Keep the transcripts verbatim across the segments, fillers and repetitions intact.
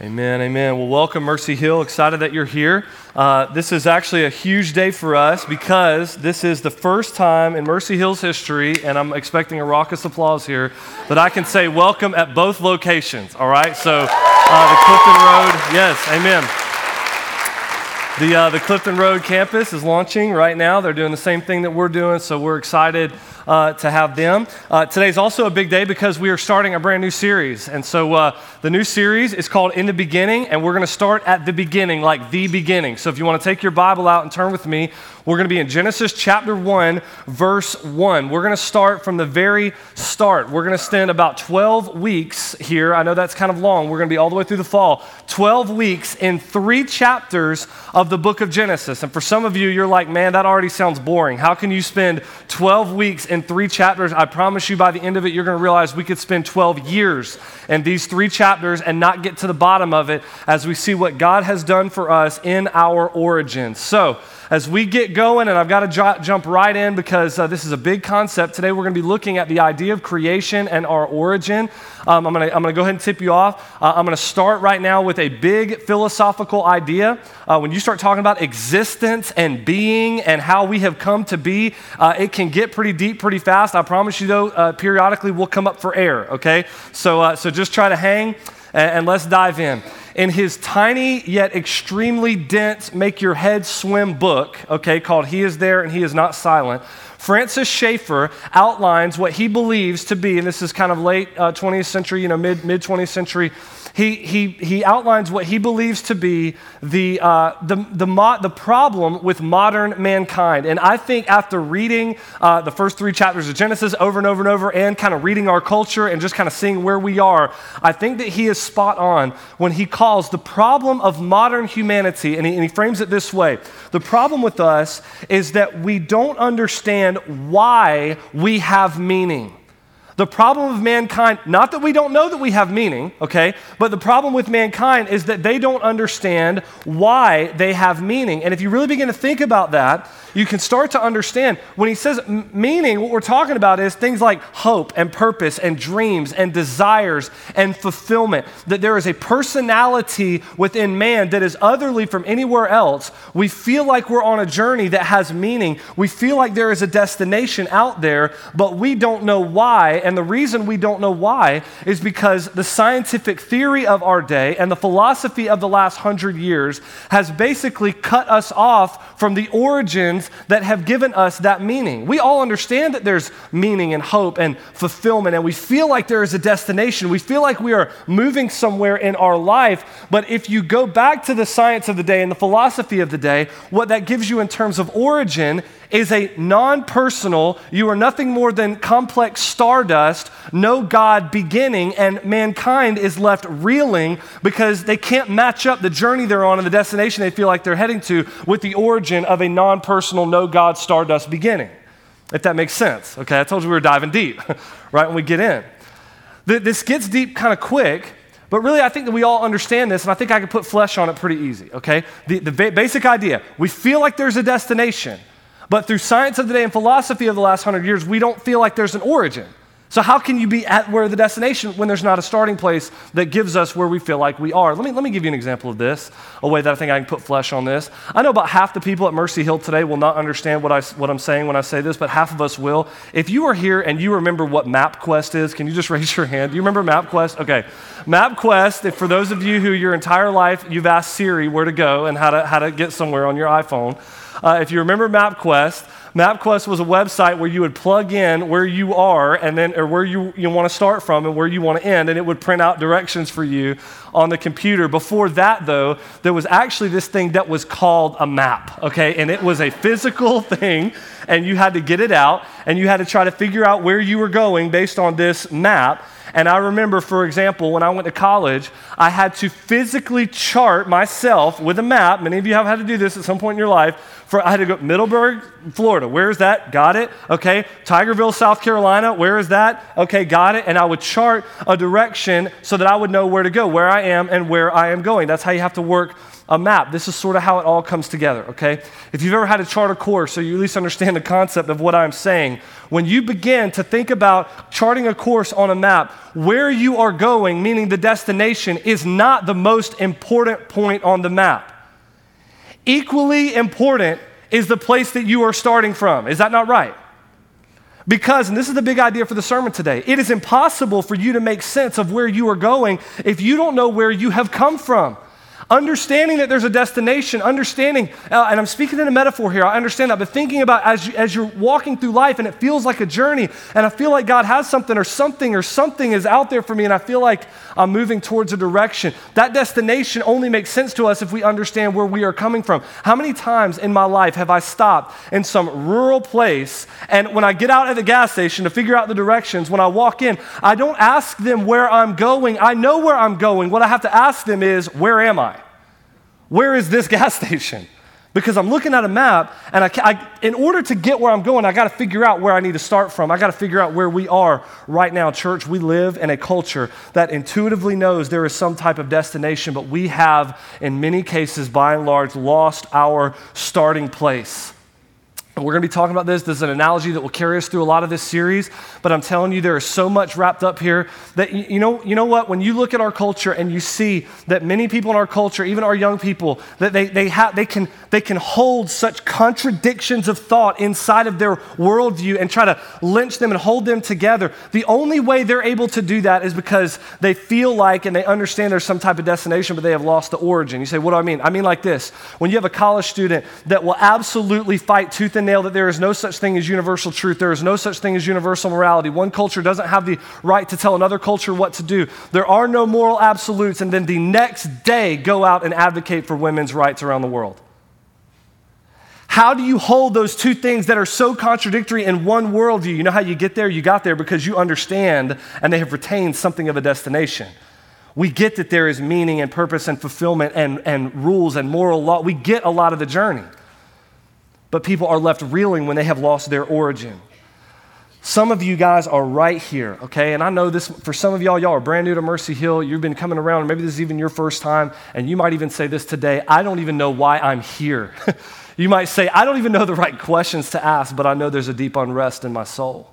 Amen, amen. Well, welcome, Mercy Hill. Excited that you're here. Uh, this is actually a huge day for us because this is the first time in Mercy Hill's history, and I'm expecting a raucous applause here, that I can say welcome at both locations, all right? So uh, the Clifton Road, yes, amen. The, uh, the Clifton Road campus is launching right now. They're doing the same thing that we're doing, so we're excited uh, to have them. Uh, today's also a big day because we are starting a brand new series. And so uh, the new series is called In the Beginning, and we're going to start at the beginning, like the beginning. So if you want to take your Bible out and turn with me, we're going to be in Genesis chapter one, verse one. We're going to start from the very start. We're going to spend about twelve weeks here. I know that's kind of long. We're going to be all the way through the fall. twelve weeks in three chapters of the book of Genesis. And for some of you, you're like, man, that already sounds boring. How can you spend twelve weeks in three chapters? I promise you by the end of it, you're going to realize we could spend twelve years in these three chapters and not get to the bottom of it as we see what God has done for us in our origins. So, as we get going, and I've got to j- jump right in because uh, this is a big concept. Today we're going to be looking at the idea of creation and our origin. Um, I'm going to I'm going to go ahead and tip you off. Uh, I'm going to start right now with a big philosophical idea. Uh, when you start talking about existence and being and how we have come to be, uh, it can get pretty deep pretty fast. I promise you, though, uh, periodically we'll come up for air, okay? So, uh, so just try to hang and, and let's dive in. In his tiny yet extremely dense Make Your Head Swim book, okay, called He Is There and He Is Not Silent, Francis Schaeffer outlines what he believes to be, and this is kind of late uh, twentieth century, you know, mid, mid-twentieth century, he, he, he outlines what he believes to be the, uh, the, the, mo- the problem with modern mankind. And I think after reading uh, the first three chapters of Genesis over and over and over and kind of reading our culture and just kind of seeing where we are, I think that he is spot on when he calls the problem of modern humanity, and he, and he frames it this way. The problem with us is that we don't understand why we have meaning. The problem of mankind, not that we don't know that we have meaning, okay, but the problem with mankind is that they don't understand why they have meaning. And if you really begin to think about that, you can start to understand when he says m- meaning, what we're talking about is things like hope and purpose and dreams and desires and fulfillment, that there is a personality within man that is otherly from anywhere else. We feel like we're on a journey that has meaning. We feel like there is a destination out there, but we don't know why. And the reason we don't know why is because the scientific theory of our day and the philosophy of the last hundred years has basically cut us off from the origins that have given us that meaning. We all understand that there's meaning and hope and fulfillment, and we feel like there is a destination. We feel like we are moving somewhere in our life, but if you go back to the science of the day and the philosophy of the day, what that gives you in terms of origin is a non-personal, you are nothing more than complex stardust, no God beginning, and mankind is left reeling because they can't match up the journey they're on and the destination they feel like they're heading to with the origin of a non-personal, no God stardust beginning. If that makes sense, okay? I told you we were diving deep right when we get in. This gets deep kind of quick, but really I think that we all understand this, and I think I can put flesh on it pretty easy, okay? The, the ba- basic idea, we feel like there's a destination, but through science of the day and philosophy of the last hundred years, we don't feel like there's an origin. So how can you be at where the destination when there's not a starting place that gives us where we feel like we are? Let me, let me give you an example of this, a way that I think I can put flesh on this. I know about half the people at Mercy Hill today will not understand what, I, what I'm saying when I say this, but half of us will. If you are here and you remember what MapQuest is, can you just raise your hand? Do you remember MapQuest? Okay. MapQuest, if for those of you who your entire life you've asked Siri where to go and how to, how to get somewhere on your iPhone, Uh, if you remember MapQuest, MapQuest was a website where you would plug in where you are and then or where you, you want to start from and where you want to end, and it would print out directions for you on the computer. Before that, though, there was actually this thing that was called a map, okay? And it was a physical thing, and you had to get it out, and you had to try to figure out where you were going based on this map. And I remember, for example, when I went to college, I had to physically chart myself with a map. Many of you have had to do this at some point in your life. For I had to go Middleburg, Florida. Where is that? Got it. Okay. Tigerville, South Carolina. Where is that? Okay, got it. And I would chart a direction so that I would know where to go, where I am and where I am going. That's how you have to work a map, this is sort of how it all comes together, okay? If you've ever had to chart a course, so you at least understand the concept of what I'm saying, when you begin to think about charting a course on a map, where you are going, meaning the destination, is not the most important point on the map. Equally important is the place that you are starting from. Is that not right? Because, and this is the big idea for the sermon today, it is impossible for you to make sense of where you are going if you don't know where you have come from. Understanding that there's a destination, understanding, uh, and I'm speaking in a metaphor here, I understand that, but thinking about as, you, as you're walking through life and it feels like a journey, and I feel like God has something or something or something is out there for me, and I feel like I'm moving towards a direction. That destination only makes sense to us if we understand where we are coming from. How many times in my life have I stopped in some rural place, and when I get out at the gas station to figure out the directions, when I walk in, I don't ask them where I'm going. I know where I'm going. What I have to ask them is, where am I? Where is this gas station? Because I'm looking at a map, and I, I, in order to get where I'm going, I got to figure out where I need to start from. I got to figure out where we are right now. Church, we live in a culture that intuitively knows there is some type of destination, but we have, in many cases, by and large, lost our starting place. And we're going to be talking about this. This is an analogy that will carry us through a lot of this series, but I'm telling you, there is so much wrapped up here that, you know, you know what? When you look at our culture and you see that many people in our culture, even our young people, that they they have they can they can hold such contradictions of thought inside of their worldview and try to lynch them and hold them together. The only way they're able to do that is because they feel like and they understand there's some type of destination, but they have lost the origin. You say, what do I mean? I mean like this. When you have a college student that will absolutely fight tooth and nail that there is no such thing as universal truth. There is no such thing as universal morality. One culture doesn't have the right to tell another culture what to do. There are no moral absolutes, and then the next day go out and advocate for women's rights around the world. How do you hold those two things that are so contradictory in one worldview? You know how you get there? You got there because you understand and they have retained something of a destination. We get that there is meaning and purpose and fulfillment and, and rules and moral law. We get a lot of the journey. But people are left reeling when they have lost their origin. Some of you guys are right here, okay? And I know this, for some of y'all, y'all are brand new to Mercy Hill. You've been coming around, and maybe this is even your first time, and you might even say this today, I don't even know why I'm here. You might say, I don't even know the right questions to ask, but I know there's a deep unrest in my soul.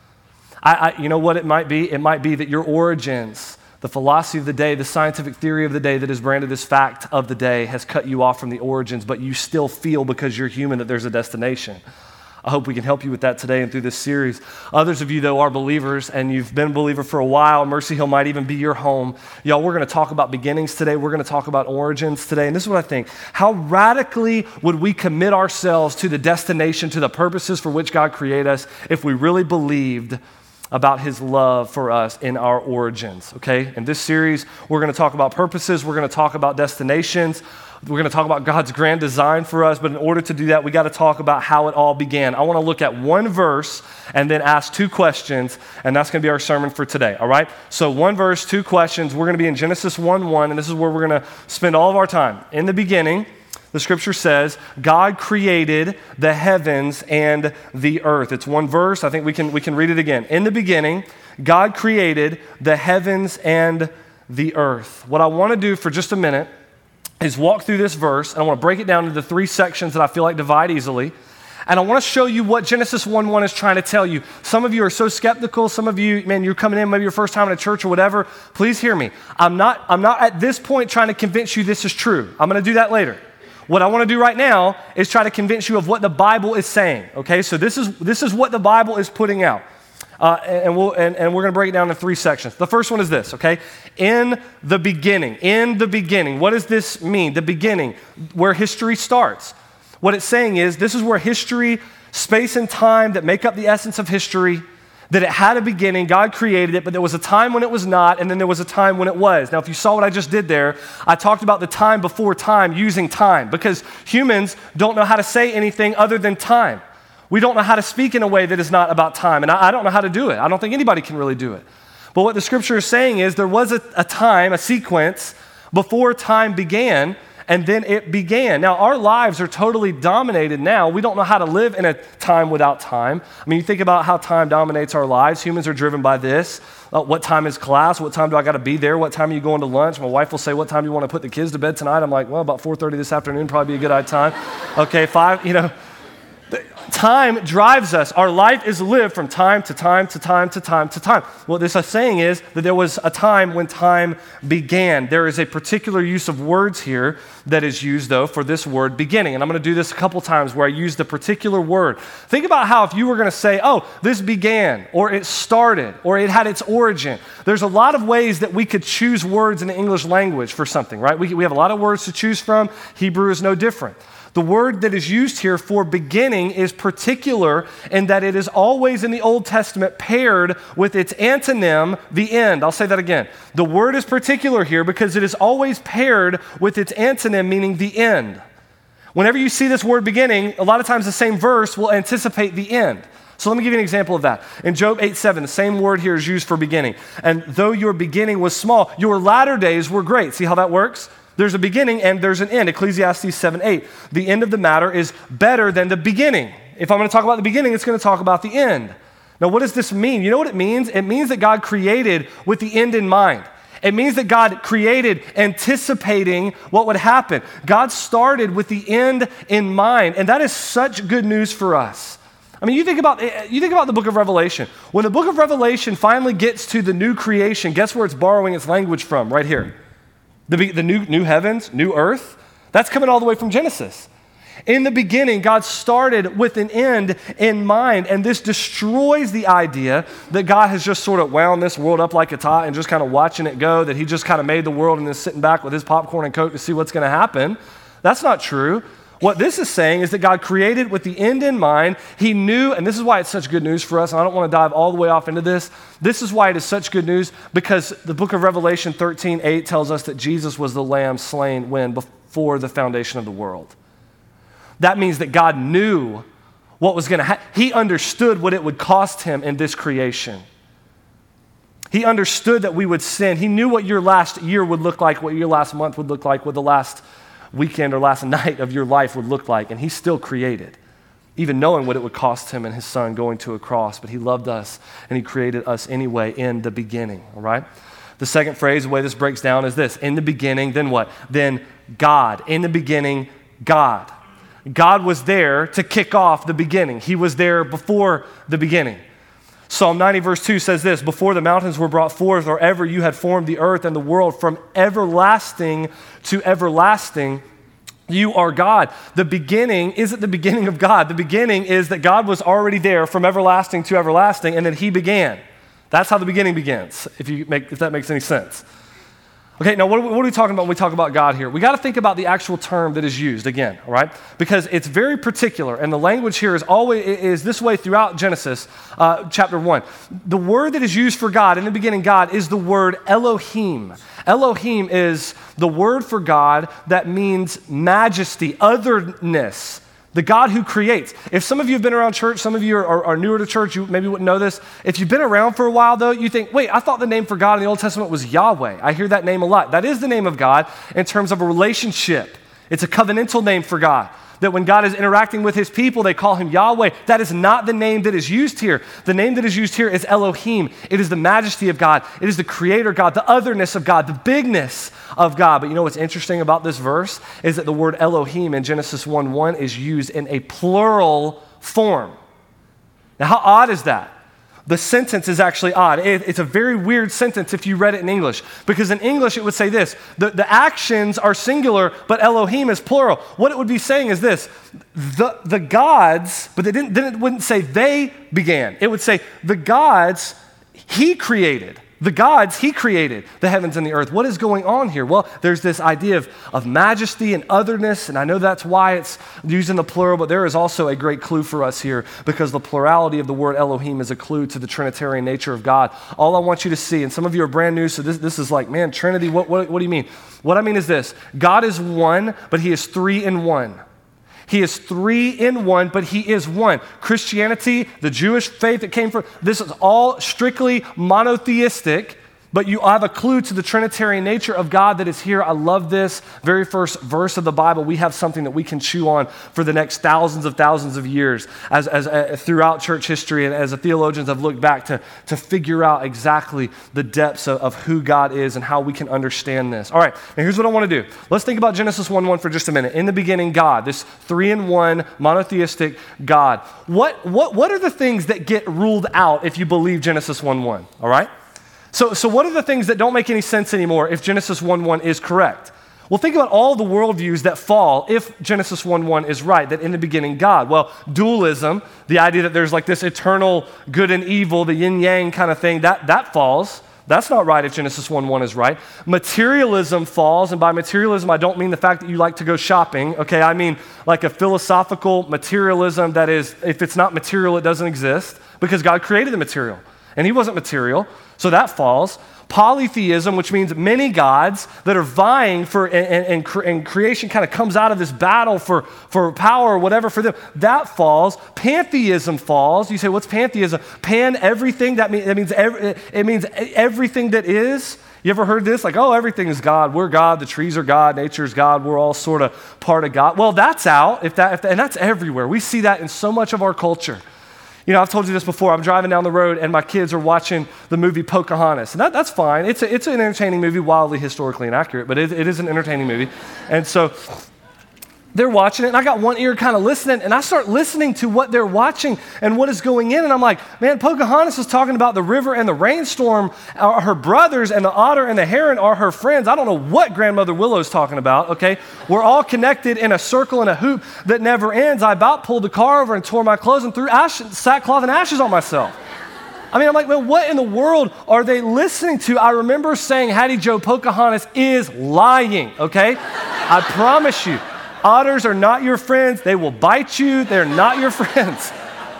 I, I, you know what it might be? It might be that your origins, the philosophy of the day, the scientific theory of the day that is branded as fact of the day has cut you off from the origins, but you still feel because you're human that there's a destination. I hope we can help you with that today and through this series. Others of you, though, are believers, and you've been a believer for a while. Mercy Hill might even be your home. Y'all, we're going to talk about beginnings today. We're going to talk about origins today, and this is what I think. How radically would we commit ourselves to the destination, to the purposes for which God created us, if we really believed about his love for us in our origins, okay? In this series, we're going to talk about purposes. We're going to talk about destinations. We're going to talk about God's grand design for us, but in order to do that, we got to talk about how it all began. I want to look at one verse and then ask two questions, and that's going to be our sermon for today, all right? So one verse, two questions. We're going to be in Genesis one one, and this is where we're going to spend all of our time. In the beginning, the scripture says, God created the heavens and the earth. It's one verse. I think we can, we can read it again. In the beginning, God created the heavens and the earth. What I want to do for just a minute is walk through this verse, and I want to break it down into three sections that I feel like divide easily. And I want to show you what Genesis one one is trying to tell you. Some of you are so skeptical. Some of you, man, you're coming in, maybe your first time in a church or whatever. Please hear me. I'm not, I'm not at this point trying to convince you this is true. I'm going to do that later. What I want to do right now is try to convince you of what the Bible is saying, okay? So this is this is what the Bible is putting out. Uh, and, we'll, and, and we're going to break it down into three sections. The first one is this, okay? In the beginning, in the beginning. What does this mean? The beginning, where history starts. What it's saying is this is where history, space and time that make up the essence of history, that it had a beginning, God created it, but there was a time when it was not, and then there was a time when it was. Now, if you saw what I just did there, I talked about the time before time using time, because humans don't know how to say anything other than time. We don't know how to speak in a way that is not about time, and I, I don't know how to do it. I don't think anybody can really do it. But what the scripture is saying is there was a, a time, a sequence, before time began, and then it began. Now, our lives are totally dominated now. We don't know how to live in a time without time. I mean, you think about how time dominates our lives. Humans are driven by this. Uh, what time is class? What time do I got to be there? What time are you going to lunch? My wife will say, what time do you want to put the kids to bed tonight? I'm like, well, about four thirty this afternoon, probably be a good time. Okay, five, you know. Time drives us. Our life is lived from time to time to time to time to time. What this is saying is that there was a time when time began. There is a particular use of words here that is used, though, for this word beginning. And I'm going to do this a couple times where I use the particular word. Think about how if you were going to say, oh, this began, or it started, or it had its origin. There's a lot of ways that we could choose words in the English language for something, right? We, we have a lot of words to choose from. Hebrew is no different. The word that is used here for beginning is particular in that it is always in the Old Testament paired with its antonym, the end. I'll say that again. The word is particular here because it is always paired with its antonym, meaning the end. Whenever you see this word beginning, a lot of times the same verse will anticipate the end. So let me give you an example of that. In Job eight seven, the same word here is used for beginning. And though your beginning was small, your latter days were great. See how that works? There's a beginning and there's an end. Ecclesiastes seven eight. The end of the matter is better than the beginning. If I'm going to talk about the beginning, it's going to talk about the end. Now, what does this mean? You know what it means? It means that God created with the end in mind. It means that God created anticipating what would happen. God started with the end in mind, and that is such good news for us. I mean, you think about you think about the book of Revelation. When the book of Revelation finally gets to the new creation, guess where it's borrowing its language from? Right here. The, the new, new heavens, new earth, that's coming all the way from Genesis. In the beginning, God started with an end in mind, and this destroys the idea that God has just sort of wound this world up like a tot and just kind of watching it go, that he just kind of made the world and is sitting back with his popcorn and Coke to see what's going to happen. That's not true. What this is saying is that God created with the end in mind. He knew, and this is why it's such good news for us, and I don't want to dive all the way off into this. This is why it is such good news, because the book of Revelation thirteen eight tells us that Jesus was the lamb slain when? Before the foundation of the world. That means that God knew what was going to happen. He understood what it would cost him in this creation. He understood that we would sin. He knew what your last year would look like, what your last month would look like, what the last weekend or last night of your life would look like, and he still created, even knowing what it would cost him and his son going to a cross, but he loved us and he created us anyway in the beginning, all right? The second phrase, the way this breaks down is this: in the beginning, then what? Then God. In the beginning, God. God was there to kick off the beginning. He was there before the beginning. Psalm ninety verse two says this: before the mountains were brought forth, or ever you had formed the earth and the world, from everlasting to everlasting, you are God. The beginning isn't the beginning of God. The beginning is that God was already there from everlasting to everlasting, and then he began. That's how the beginning begins, if you make if that makes any sense. Okay, now what are, we, what are we talking about when we talk about God here? We got to think about the actual term that is used again, all right? Because it's very particular, and the language here is always is this way throughout Genesis uh, chapter one. The word that is used for God, in the beginning God, is the word Elohim. Elohim is the word for God that means majesty, otherness. The God who creates. If some of you have been around church, some of you are, are, are newer to church, you maybe wouldn't know this. If you've been around for a while, though, you think, wait, I thought the name for God in the Old Testament was Yahweh. I hear that name a lot. That is the name of God in terms of a relationship. It's a covenantal name for God. That when God is interacting with his people, they call him Yahweh. That is not the name that is used here. The name that is used here is Elohim. It is the majesty of God. It is the creator God, the otherness of God, the bigness of God. But you know what's interesting about this verse is that the word Elohim in Genesis one one is used in a plural form. Now, how odd is that? The sentence is actually odd. It, it's a very weird sentence if you read it in English, because in English it would say this: the, the actions are singular, but Elohim is plural. What it would be saying is this: the, the gods, but they didn't, then it wouldn't say they began. It would say the gods he created. The gods, he created the heavens and the earth. What is going on here? Well, there's this idea of, of majesty and otherness, and I know that's why it's used in the plural, but there is also a great clue for us here, because the plurality of the word Elohim is a clue to the Trinitarian nature of God. All I want you to see, and some of you are brand new, so this, this is like, man, Trinity, what, what, what do you mean? What I mean is this: God is one, but he is three in one. He is three in one, but he is one. Christianity, the Jewish faith that came from, this is all strictly monotheistic. but you have a clue to the Trinitarian nature of God that is here. I love this very first verse of the Bible. We have something that we can chew on for the next thousands of thousands of years as, as uh, throughout church history, and as the theologians have looked back to, to figure out exactly the depths of, of who God is and how we can understand this. All right, now here's what I want to do. Let's think about Genesis one one for just a minute. In the beginning, God, this three-in-one monotheistic God. What, what, what are the things that get ruled out if you believe Genesis one one, all right? So, so what are the things that don't make any sense anymore if Genesis one one is correct? Well, think about all the worldviews that fall if Genesis one one is right, that in the beginning God. Well, dualism, the idea that there's like this eternal good and evil, the yin-yang kind of thing, that, that falls. That's not right if Genesis one one is right. Materialism falls, and by materialism, I don't mean the fact that you like to go shopping, okay? I mean like a philosophical materialism that is, if it's not material, it doesn't exist, because God created the material, and he wasn't material. So that falls. Polytheism, which means many gods that are vying for, and, and, and creation kind of comes out of this battle for, for power or whatever for them, that falls. Pantheism falls. You say, what's pantheism? Pan everything, that, mean, that means every, it means everything that is. You ever heard this? Like, oh, everything is God. We're God. The trees are God. Nature's God. We're all sort of part of God. Well, that's out, if that, if that, and that's everywhere. We see that in so much of our culture. You know, I've told you this before. I'm driving down the road and my kids are watching the movie Pocahontas. And that, that's fine. It's, a, it's an entertaining movie, wildly historically inaccurate, but it, it is an entertaining movie. And so they're watching it, and I got one ear kind of listening, and I start listening to what they're watching and what is going in, and I'm like, man, Pocahontas is talking about the river and the rainstorm are her brothers, and the otter and the heron are her friends. I don't know what Grandmother Willow's talking about, okay? We're all connected in a circle and a hoop that never ends. I about pulled the car over and tore my clothes and threw ash, sackcloth and ashes on myself. I mean, I'm like, man, what in the world are they listening to? I remember saying, Hattie Joe, Pocahontas is lying, okay? I promise you. Otters are not your friends. They will bite you. They're not your friends.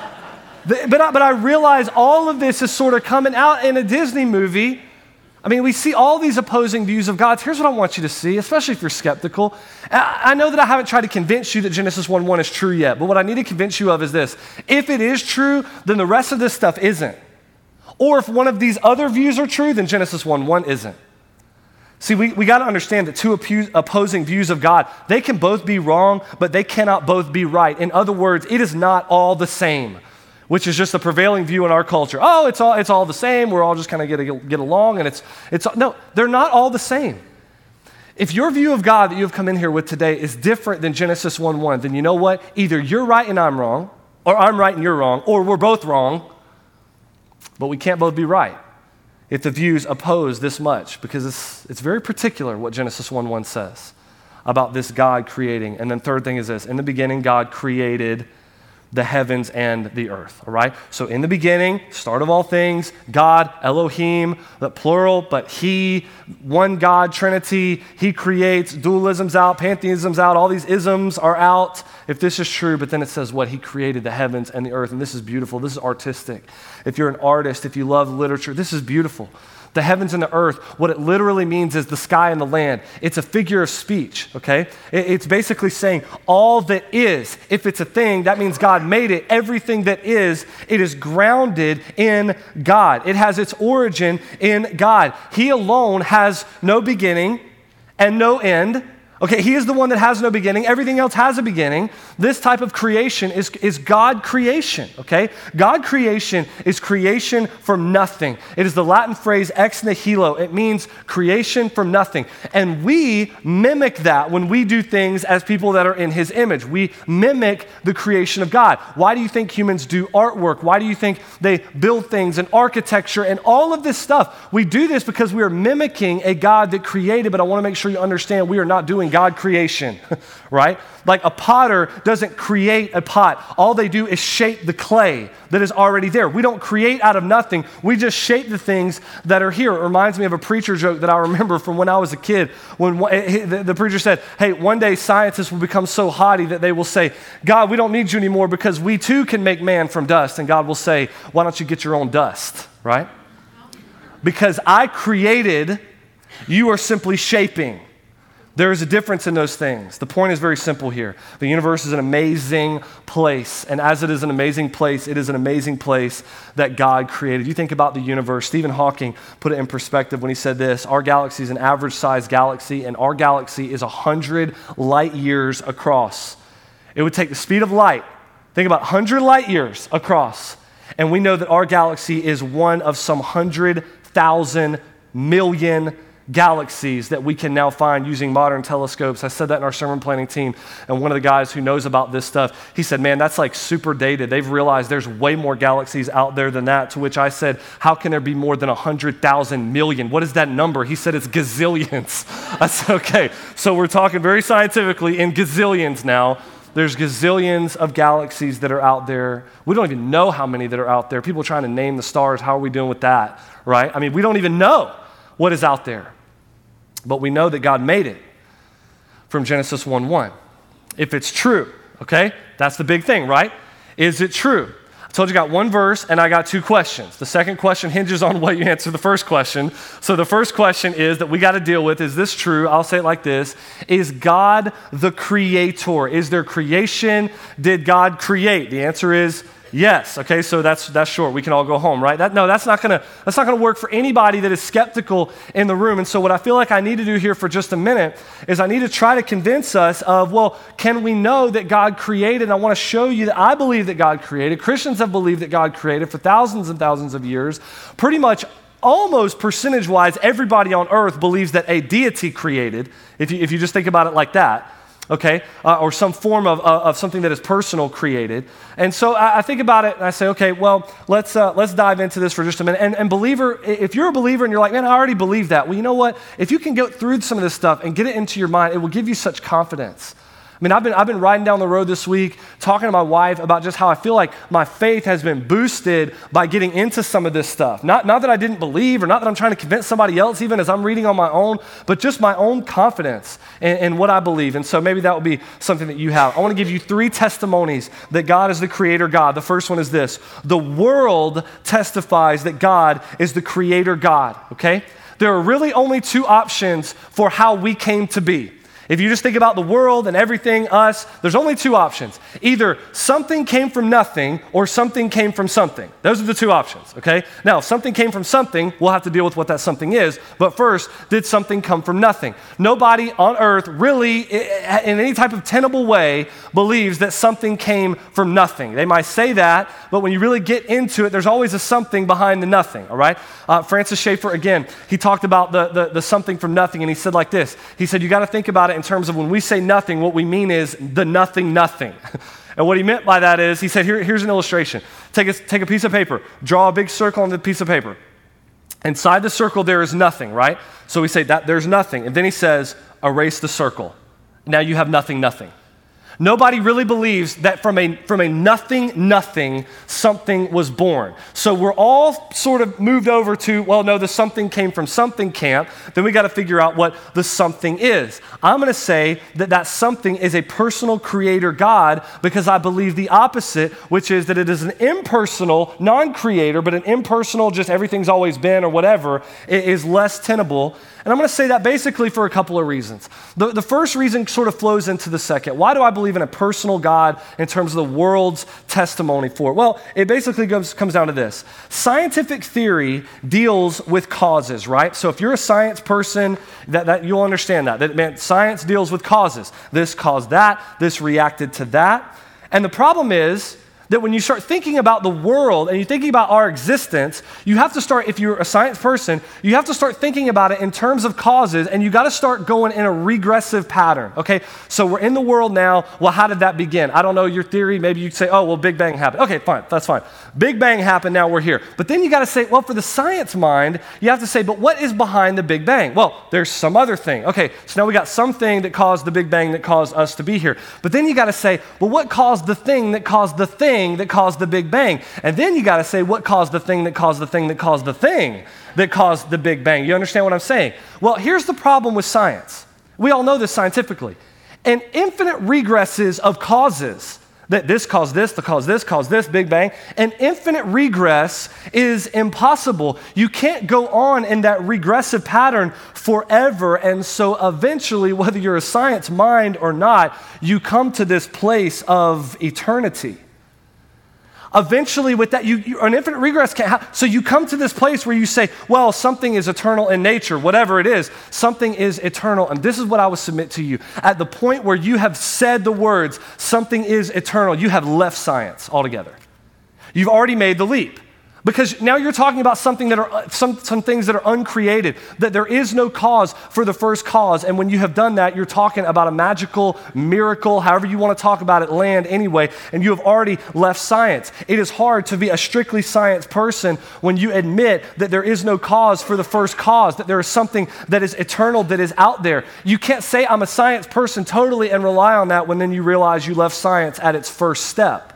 But I, but I realize all of this is sort of coming out in a Disney movie. I mean, we see all these opposing views of God. Here's what I want you to see, especially if you're skeptical. I know that I haven't tried to convince you that Genesis one one is true yet, but what I need to convince you of is this. If it is true, then the rest of this stuff isn't. Or if one of these other views are true, then Genesis one one isn't. See, we, we got to understand that two oppu- opposing views of God, they can both be wrong, but they cannot both be right. In other words, it is not all the same, which is just the prevailing view in our culture. Oh, it's all, it's all the same. We're all just kind of get, get along, and it's, it's, no, they're not all the same. If your view of God that you have come in here with today is different than Genesis one one, then you know what? Either you're right and I'm wrong, or I'm right and you're wrong, or we're both wrong, but we can't both be right if the views oppose this much, because it's, it's very particular what Genesis one one says about this God creating. And then third thing is this, in the beginning, God created the heavens and the earth, all right? So in the beginning, start of all things, God, Elohim, the plural, but he, one God, Trinity, he creates, dualism's out, pantheism's out, all these isms are out, if this is true, but then it says what? He created the heavens and the earth, and this is beautiful, this is artistic. If you're an artist, if you love literature, this is beautiful. The heavens and the earth, what it literally means is the sky and the land. It's a figure of speech, okay? It's basically saying all that is. If it's a thing, that means God made it. Everything that is, it is grounded in God. It has its origin in God. He alone has no beginning and no end. Okay, he is the one that has no beginning. Everything else has a beginning. This type of creation is, is God creation, okay? God creation is creation from nothing. It is the Latin phrase ex nihilo. It means creation from nothing. And we mimic that when we do things as people that are in his image. We mimic the creation of God. Why do you think humans do artwork? Why do you think they build things and architecture and all of this stuff? We do this because we are mimicking a God that created, but I want to make sure you understand we are not doing God creation, right? Like a potter doesn't create a pot. All they do is shape the clay that is already there. We don't create out of nothing. We just shape the things that are here. It reminds me of a preacher joke that I remember from when I was a kid. When the preacher said, hey, one day scientists will become so haughty that they will say, God, we don't need you anymore because we too can make man from dust. And God will say, why don't you get your own dust, right? Because I created, you are simply shaping. There is a difference in those things. The point is very simple here. The universe is an amazing place, and as it is an amazing place, it is an amazing place that God created. You think about the universe. Stephen Hawking put it in perspective when he said this: our galaxy is an average-sized galaxy, and our galaxy is one hundred light years across. It would take the speed of light. Think about one hundred light years across, and we know that our galaxy is one of some one hundred thousand million galaxies that we can now find using modern telescopes. I said that in our sermon planning team, and one of the guys who knows about this stuff, he said, man, that's like super dated. They've realized there's way more galaxies out there than that, to which I said, how can there be more than one hundred thousand million? What is that number? He said, it's gazillions. I said, okay, so we're talking very scientifically in gazillions now. There's gazillions of galaxies that are out there. We don't even know how many that are out there. People are trying to name the stars. How are we doing with that, right? I mean, we don't even know what is out there. But we know that God made it from Genesis one one. If it's true, okay? That's the big thing, right? Is it true? I told you I got one verse and I got two questions. The second question hinges on what you answer the first question. So the first question is that we got to deal with, is this true? I'll say it like this: is God the creator? Is there creation? Did God create? The answer is yes. Okay, so that's that's short. We can all go home, right? That, no, that's not gonna that's not gonna work for anybody that is skeptical in the room. And so what I feel like I need to do here for just a minute is I need to try to convince us of, well, can we know that God created? And I want to show you that I believe that God created. Christians have believed that God created for thousands and thousands of years. Pretty much almost percentage-wise, everybody on earth believes that a deity created, if you, if you just think about it like that. Okay, uh, or some form of, uh, of something that is personal created. And so I, I think about it and I say, okay, well, let's uh, let's dive into this for just a minute. And, and believer, if you're a believer and you're like, man, I already believe that. Well, you know what? If you can get through some of this stuff and get it into your mind, it will give you such confidence. I mean, I've been, I've been riding down the road this week talking to my wife about just how I feel like my faith has been boosted by getting into some of this stuff. Not, not that I didn't believe or not that I'm trying to convince somebody else even as I'm reading on my own, but just my own confidence in, in what I believe. And so maybe that will be something that you have. I want to give you three testimonies that God is the creator God. The first one is this: the world testifies that God is the creator God, okay? There are really only two options for how we came to be. If you just think about the world and everything, us, there's only two options. Either something came from nothing or something came from something. Those are the two options, okay? Now, if something came from something, we'll have to deal with what that something is. But first, did something come from nothing? Nobody on earth really, in any type of tenable way, believes that something came from nothing. They might say that, but when you really get into it, there's always a something behind the nothing, all right? Uh, Francis Schaeffer, again, he talked about the, the, the something from nothing, and he said like this. He said, you got to think about it in terms of when we say nothing, what we mean is the nothing, nothing. And what he meant by that is, he said, Here, here's an illustration. Take a, take a piece of paper, draw a big circle on the piece of paper. Inside the circle, there is nothing, right? So we say that there's nothing. And then he says, erase the circle. Now you have nothing, nothing. Nobody really believes that from a from a nothing, nothing, something was born. So we're all sort of moved over to, well, no, the something came from something camp. Then we got to figure out what the something is. I'm going to say that that something is a personal creator God because I believe the opposite, which is that it is an impersonal, non-creator, but an impersonal, just everything's always been or whatever, it is less tenable. And I'm going to say that basically for a couple of reasons. The, the first reason sort of flows into the second. Why do I believe in a personal God in terms of the world's testimony for it? Well, it basically goes, comes down to this. Scientific theory deals with causes, right? So if you're a science person, that, that you'll understand that. That man, science deals with causes. This caused that. This reacted to that. And the problem is that when you start thinking about the world and you're thinking about our existence, you have to start, if you're a science person, you have to start thinking about it in terms of causes, and you got to start going in a regressive pattern, okay? So we're in the world now. Well, how did that begin? I don't know your theory. Maybe you'd say, oh, well, Big Bang happened. Okay, fine, that's fine. Big Bang happened, now we're here. But then you got to say, well, for the science mind, you have to say, but what is behind the Big Bang? Well, there's some other thing. Okay, so now we got something that caused the Big Bang that caused us to be here. But then you got to say, well, what caused the thing that caused the thing that caused the Big Bang? And then you got to say, what caused the thing that caused the thing that caused the thing that caused the Big Bang? You understand what I'm saying? Well, here's the problem with science. We all know this scientifically. And infinite regresses of causes that this caused this, that caused this, caused this, Big Bang. And infinite regress is impossible. You can't go on in that regressive pattern forever. And so eventually, whether you're a science mind or not, you come to this place of eternity. Eventually, with that, you, you, an infinite regress can't happen. So you come to this place where you say, well, something is eternal in nature, whatever it is, something is eternal. And this is what I would submit to you. At the point where you have said the words, something is eternal, you have left science altogether. You've already made the leap. Because now you're talking about something that are some, some things that are uncreated, that there is no cause for the first cause. And when you have done that, you're talking about a magical miracle, however you want to talk about it, land anyway, and you have already left science. It is hard to be a strictly science person when you admit that there is no cause for the first cause, that there is something that is eternal, that is out there. You can't say I'm a science person totally and rely on that when then you realize you left science at its first step.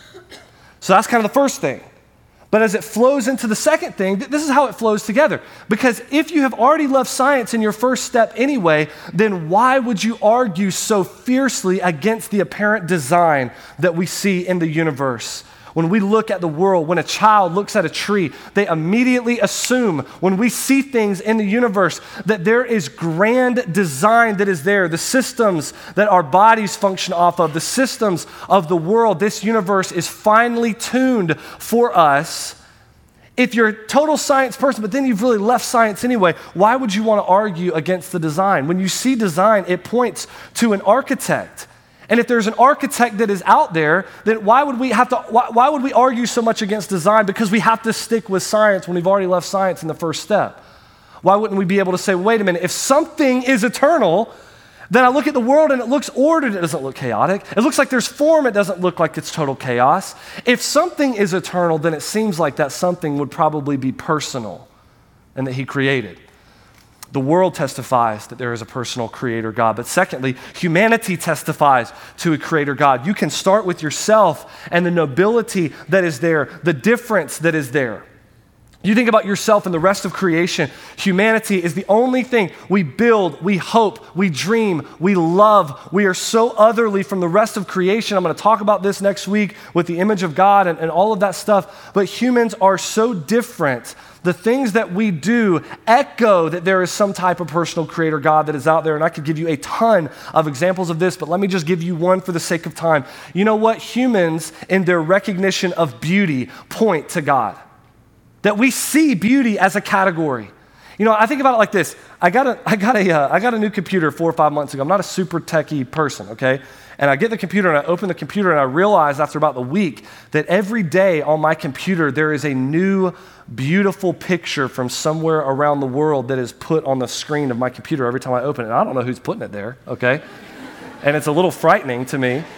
So that's kind of the first thing. But as it flows into the second thing, this is how it flows together. Because if you have already left science in your first step anyway, then why would you argue so fiercely against the apparent design that we see in the universe? When we look at the world, when a child looks at a tree, they immediately assume, when we see things in the universe, that there is grand design that is there. The systems that our bodies function off of, the systems of the world, this universe is finely tuned for us. If you're a total science person, but then you've really left science anyway, why would you want to argue against the design? When you see design, it points to an architect. And if there's an architect that is out there, then why would we have to, why, why would we argue so much against design? Because we have to stick with science when we've already left science in the first step. Why wouldn't we be able to say, wait a minute, if something is eternal, then I look at the world and it looks ordered, it doesn't look chaotic. It looks like there's form, it doesn't look like it's total chaos. If something is eternal, then it seems like that something would probably be personal and that he created. The world testifies that there is a personal creator God. But secondly, humanity testifies to a creator God. You can start with yourself and the nobility that is there, the difference that is there. You think about yourself and the rest of creation. Humanity is the only thing we build, we hope, we dream, we love. We are so otherly from the rest of creation. I'm going to talk about this next week with the image of God and, and all of that stuff. But humans are so different. The things that we do echo that there is some type of personal creator God that is out there. And I could give you a ton of examples of this, but let me just give you one for the sake of time. You know what? Humans, in their recognition of beauty, point to God. That we see beauty as a category. You know, I think about it like this. I got a, I got a, uh, I got a new computer four or five months ago. I'm not a super techie person, okay? And I get the computer and I open the computer and I realize after about the week that every day on my computer there is a new beautiful picture from somewhere around the world that is put on the screen of my computer every time I open it. And I don't know who's putting it there, okay? And it's a little frightening to me.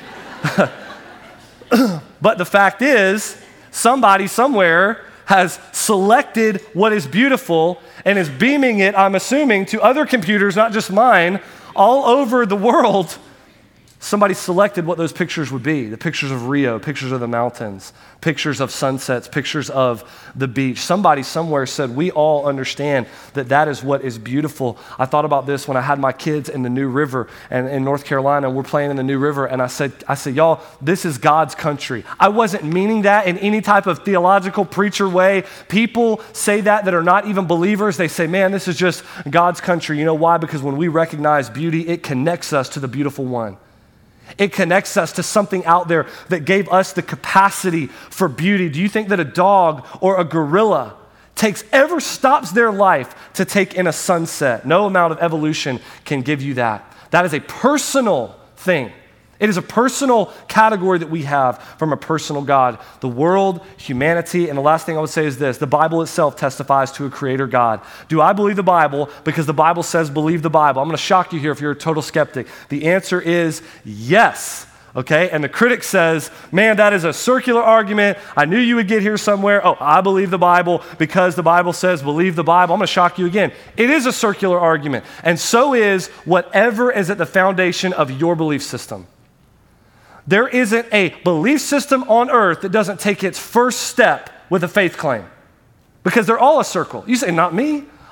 But the fact is, somebody somewhere has selected what is beautiful and is beaming it, I'm assuming, to other computers, not just mine, all over the world. Somebody selected what those pictures would be, the pictures of Rio, pictures of the mountains, pictures of sunsets, pictures of the beach. Somebody somewhere said, we all understand that that is what is beautiful. I thought about this when I had my kids in the New River and in North Carolina, and we're playing in the New River, and I said, I said, y'all, this is God's country. I wasn't meaning that in any type of theological preacher way. People say that that are not even believers. They say, man, this is just God's country. You know why? Because when we recognize beauty, it connects us to the beautiful one. It connects us to something out there that gave us the capacity for beauty. Do you think that a dog or a gorilla takes ever stops their life to take in a sunset? No amount of evolution can give you that. That is a personal thing. It is a personal category that we have from a personal God. The world, humanity, and the last thing I would say is this. The Bible itself testifies to a creator God. Do I believe the Bible because the Bible says believe the Bible? I'm going to shock you here if you're a total skeptic. The answer is yes. Okay, and the critic says, man, that is a circular argument. I knew you would get here somewhere. Oh, I believe the Bible because the Bible says believe the Bible. I'm going to shock you again. It is a circular argument, and so is whatever is at the foundation of your belief system. There isn't a belief system on earth that doesn't take its first step with a faith claim because they're all a circle. You say, not me.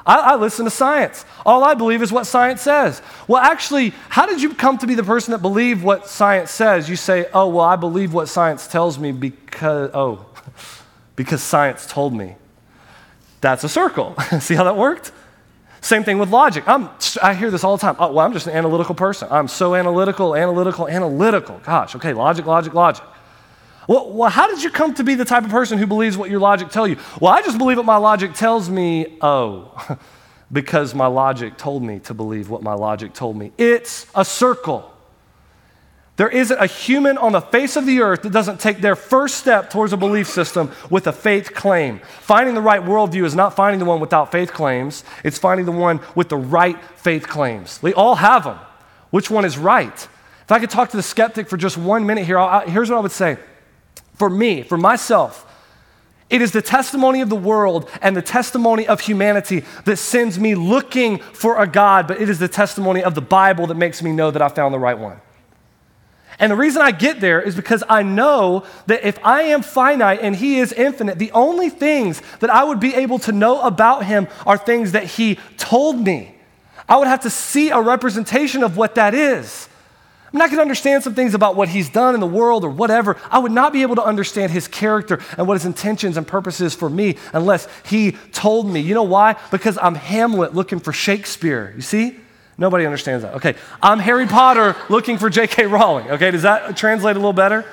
I, I listen to science. All I believe is what science says. Well, actually, how did you come to be the person that believed what science says? You say, oh, well, I believe what science tells me because, oh, because science told me. That's a circle. See how that worked? Same thing with logic. I'm, I hear this all the time. Oh, well, I'm just an analytical person. I'm so analytical, analytical, analytical. Gosh, okay, logic, logic, logic. Well, well, how did you come to be the type of person who believes what your logic tell you? Well, I just believe what my logic tells me. Oh, because my logic told me to believe what my logic told me. It's a circle. There isn't a human on the face of the earth that doesn't take their first step towards a belief system with a faith claim. Finding the right worldview is not finding the one without faith claims. It's finding the one with the right faith claims. We all have them. Which one is right? If I could talk to the skeptic for just one minute here, I, here's what I would say. For me, for myself, it is the testimony of the world and the testimony of humanity that sends me looking for a God, but it is the testimony of the Bible that makes me know that I found the right one. And the reason I get there is because I know that if I am finite and he is infinite, the only things that I would be able to know about him are things that he told me. I would have to see a representation of what that is. I'm not going to understand some things about what he's done in the world or whatever. I would not be able to understand his character and what his intentions and purposes for me unless he told me. You know why? Because I'm Hamlet looking for Shakespeare. You see? Nobody understands that. Okay, I'm Harry Potter looking for J K Rowling. Okay, does that translate a little better?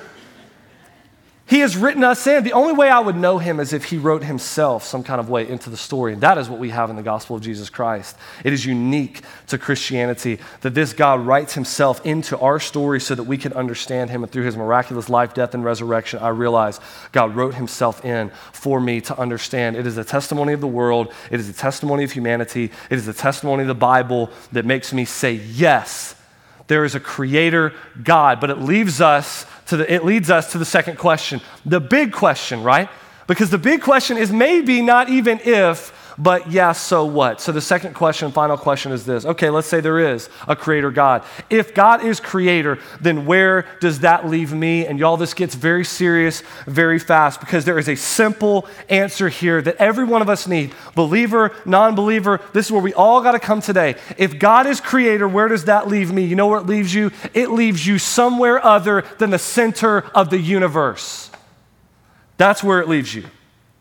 He has written us in. The only way I would know him is if he wrote himself some kind of way into the story. And that is what we have in the gospel of Jesus Christ. It is unique to Christianity that this God writes himself into our story so that we can understand him. And through his miraculous life, death, and resurrection, I realize God wrote himself in for me to understand. It is a testimony of the world. It is a testimony of humanity. It is a testimony of the Bible that makes me say, yes, there is a creator God. But it leaves us to the, it leads us to the second question, the big question, right? Because the big question is maybe not even if, but yeah, so what? So the second question, final question is this. Okay, let's say there is a creator God. If God is creator, then where does that leave me? And y'all, this gets very serious very fast because there is a simple answer here that every one of us need. Believer, non-believer, this is where we all got to come today. If God is creator, where does that leave me? You know where it leaves you? It leaves you somewhere other than the center of the universe. That's where it leaves you.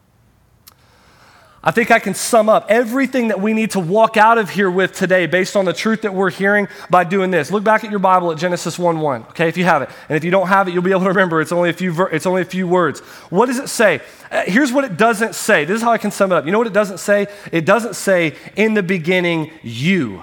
I think I can sum up everything that we need to walk out of here with today based on the truth that we're hearing by doing this. Look back at your Bible at Genesis one one, okay, if you have it. And if you don't have it, you'll be able to remember. It's only a few, ver- it's only a few words. What does it say? Uh, here's what it doesn't say. This is how I can sum it up. You know what it doesn't say? It doesn't say, in the beginning, you.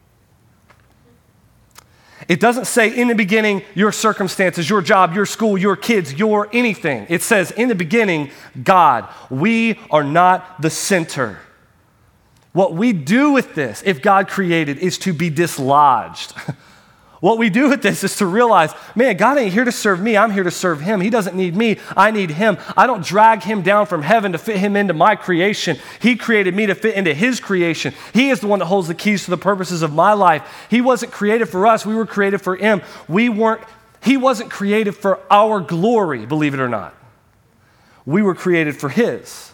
It doesn't say in the beginning, your circumstances, your job, your school, your kids, your anything. It says in the beginning, God. We are not the center. What we do with this, if God created, is to be dislodged. What we do with this is to realize, man, God ain't here to serve me. I'm here to serve him. He doesn't need me. I need him. I don't drag him down from heaven to fit him into my creation. He created me to fit into his creation. He is the one that holds the keys to the purposes of my life. He wasn't created for us. We were created for him. We weren't, he wasn't created for our glory, believe it or not. We were created for his.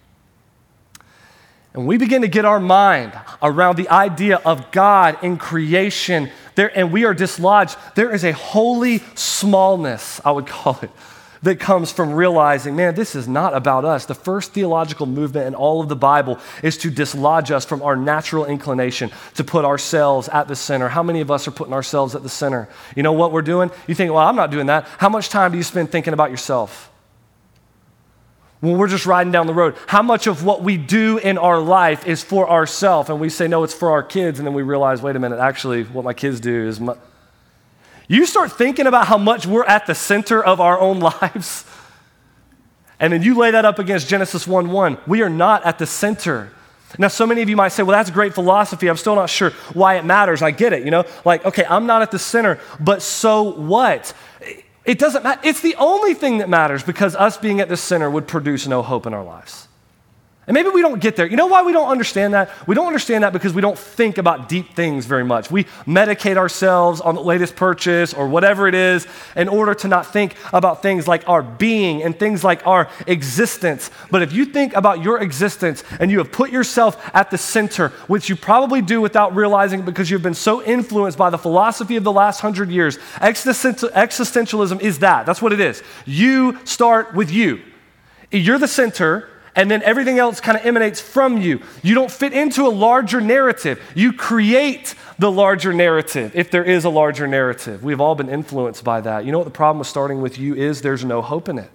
And we begin to get our mind around the idea of God in creation, there, and we are dislodged. There is a holy smallness, I would call it, that comes from realizing, man, this is not about us. The first theological movement in all of the Bible is to dislodge us from our natural inclination to put ourselves at the center. How many of us are putting ourselves at the center? You know what we're doing? You think, well, I'm not doing that. How much time do you spend thinking about yourself? When we're just riding down the road, how much of what we do in our life is for ourselves? And we say, no, it's for our kids. And then we realize, wait a minute, actually, what my kids do is my... You start thinking about how much we're at the center of our own lives. And then you lay that up against Genesis one one. We are not at the center. Now, so many of you might say, well, that's great philosophy. I'm still not sure why it matters. I get it, you know? Like, okay, I'm not at the center, but so what? It doesn't matter. It's the only thing that matters because us being at the center would produce no hope in our lives. And maybe we don't get there. You know why we don't understand that? We don't understand that because we don't think about deep things very much. We medicate ourselves on the latest purchase or whatever it is in order to not think about things like our being and things like our existence. But if you think about your existence and you have put yourself at the center, which you probably do without realizing because you've been so influenced by the philosophy of the last hundred years, existential, existentialism is that. That's what it is. You start with you. You're the center, and then everything else kind of emanates from you. You don't fit into a larger narrative. You create the larger narrative, if there is a larger narrative. We've all been influenced by that. You know what the problem with starting with you is? There's no hope in it.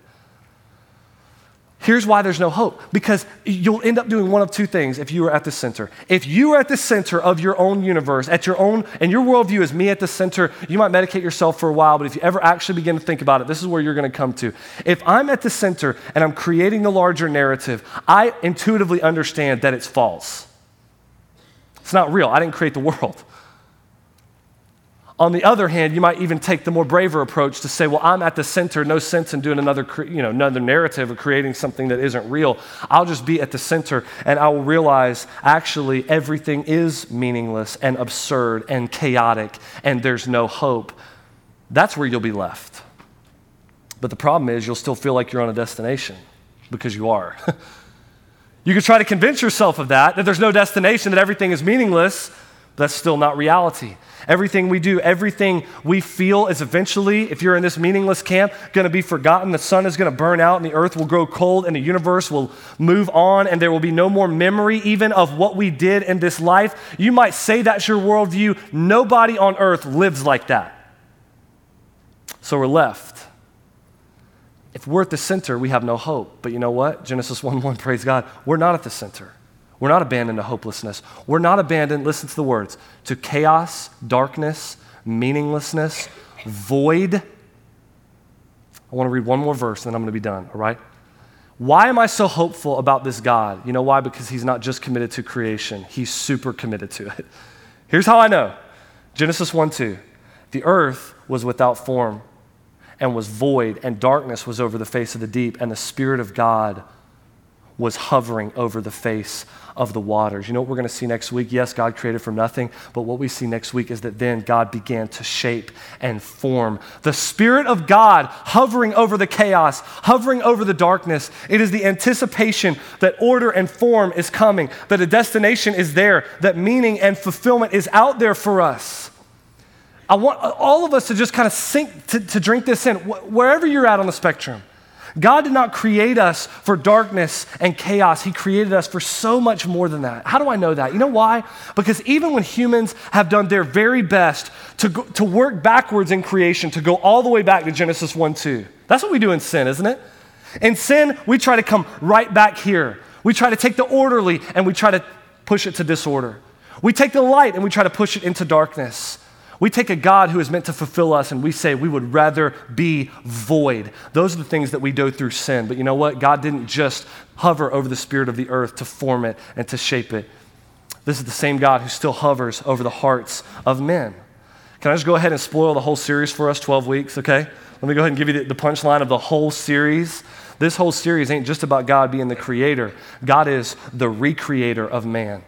Here's why there's no hope. Because you'll end up doing one of two things if you are at the center. If you are at the center of your own universe, at your own, and your worldview is me at the center, you might medicate yourself for a while, but if you ever actually begin to think about it, this is where you're going to come to. If I'm at the center and I'm creating the larger narrative, I intuitively understand that it's false. It's not real. I didn't create the world. On the other hand, you might even take the more braver approach to say, well, I'm at the center, no sense in doing another, you know, another narrative or creating something that isn't real. I'll just be at the center and I will realize actually everything is meaningless and absurd and chaotic and there's no hope. That's where you'll be left. But the problem is you'll still feel like you're on a destination because you are. You could try to convince yourself of that, that there's no destination, that everything is meaningless, but that's still not reality. Everything we do, everything we feel is eventually, if you're in this meaningless camp, going to be forgotten. The sun is going to burn out and the earth will grow cold and the universe will move on and there will be no more memory even of what we did in this life. You might say that's your worldview. Nobody on earth lives like that. So we're left. If we're at the center, we have no hope. But you know what? Genesis one one, praise God, we're not at the center. We're not abandoned to hopelessness. We're not abandoned, listen to the words, to chaos, darkness, meaninglessness, void. I want to read one more verse, and then I'm going to be done, all right? Why am I so hopeful about this God? You know why? Because he's not just committed to creation. He's super committed to it. Here's how I know. Genesis one two. The earth was without form and was void, and darkness was over the face of the deep, and the Spirit of God was hovering over the face of the waters. You know what we're going to see next week? Yes, God created from nothing, but what we see next week is that then God began to shape and form. The Spirit of God hovering over the chaos, hovering over the darkness. It is the anticipation that order and form is coming, that a destination is there, that meaning and fulfillment is out there for us. I want all of us to just kind of sink, to, to drink this in, wherever you're at on the spectrum. God did not create us for darkness and chaos. He created us for so much more than that. How do I know that? You know why? Because even when humans have done their very best to, go, to work backwards in creation, to go all the way back to Genesis one two, that's what we do in sin, isn't it? In sin, we try to come right back here. We try to take the orderly and we try to push it to disorder. We take the light and we try to push it into darkness. We take a God who is meant to fulfill us and we say we would rather be void. Those are the things that we do through sin. But you know what? God didn't just hover over the spirit of the earth to form it and to shape it. This is the same God who still hovers over the hearts of men. Can I just go ahead and spoil the whole series for us, twelve weeks, okay? Let me go ahead and give you the, the punchline of the whole series. This whole series ain't just about God being the creator. God is the recreator of man.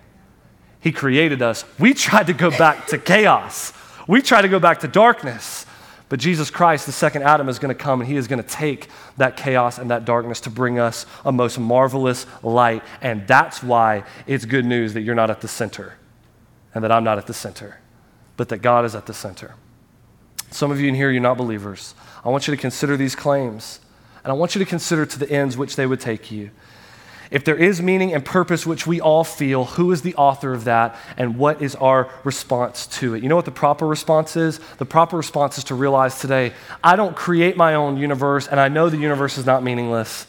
He created us. We tried to go back to chaos. We try to go back to darkness, but Jesus Christ, the second Adam, is going to come and he is going to take that chaos and that darkness to bring us a most marvelous light. And that's why it's good news that you're not at the center and that I'm not at the center, but that God is at the center. Some of you in here, you're not believers. I want you to consider these claims, and I want you to consider to the ends which they would take you. If there is meaning and purpose which we all feel, who is the author of that and what is our response to it? You know what the proper response is? The proper response is to realize today, I don't create my own universe and I know the universe is not meaningless.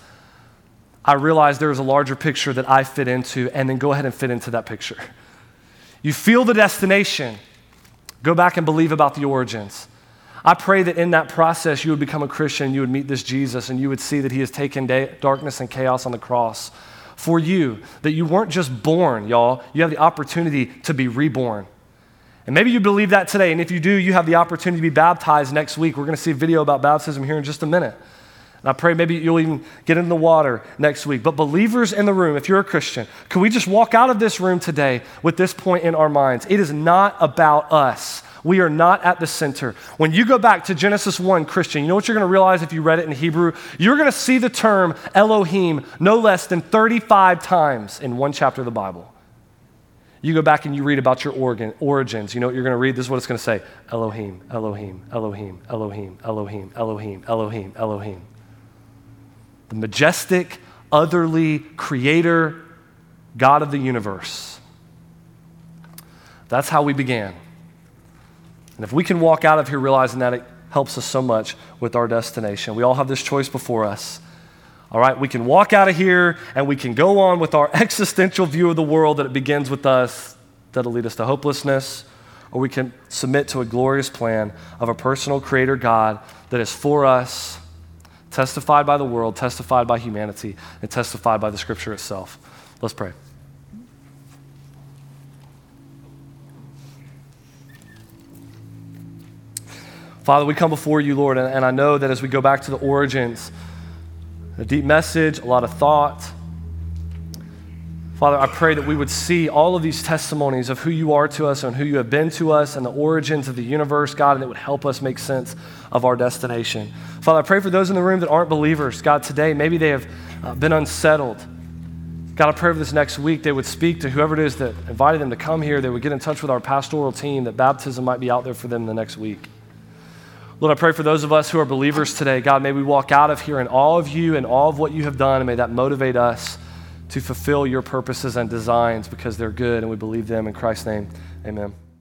I realize there is a larger picture that I fit into, and then go ahead and fit into that picture. You feel the destination. Go back and believe about the origins. I pray that in that process you would become a Christian, you would meet this Jesus, and you would see that he has taken day, darkness and chaos on the cross for you, that you weren't just born, y'all. You have the opportunity to be reborn. And maybe you believe that today, and if you do, you have the opportunity to be baptized next week. We're going to see a video about baptism here in just a minute. And I pray maybe you'll even get in the water next week. But believers in the room, if you're a Christian, can we just walk out of this room today with this point in our minds? It is not about us. We are not at the center. When you go back to Genesis one, Christian, you know what you're going to realize if you read it in Hebrew? You're going to see the term Elohim no less than thirty-five times in one chapter of the Bible. You go back and you read about your origin, origins. You know what you're going to read? This is what it's going to say. Elohim, Elohim, Elohim, Elohim, Elohim, Elohim, Elohim, Elohim. The majestic, otherly creator, God of the universe. That's how we began. And if we can walk out of here realizing that, it helps us so much with our destination. We all have this choice before us. All right, we can walk out of here and we can go on with our existential view of the world that it begins with us, that'll lead us to hopelessness, or we can submit to a glorious plan of a personal creator God that is for us, testified by the world, testified by humanity, and testified by the scripture itself. Let's pray. Father, we come before you, Lord, and, and I know that as we go back to the origins, a deep message, a lot of thought. Father, I pray that we would see all of these testimonies of who you are to us and who you have been to us and the origins of the universe, God, and it would help us make sense of our destination. Father, I pray for those in the room that aren't believers. God, today, maybe they have uh, been unsettled. God, I pray for this next week they would speak to whoever it is that invited them to come here. They would get in touch with our pastoral team, that baptism might be out there for them the next week. Lord, I pray for those of us who are believers today. God, may we walk out of here in all of you and all of what you have done, and may that motivate us to fulfill your purposes and designs because they're good and we believe them. In Christ's name, amen.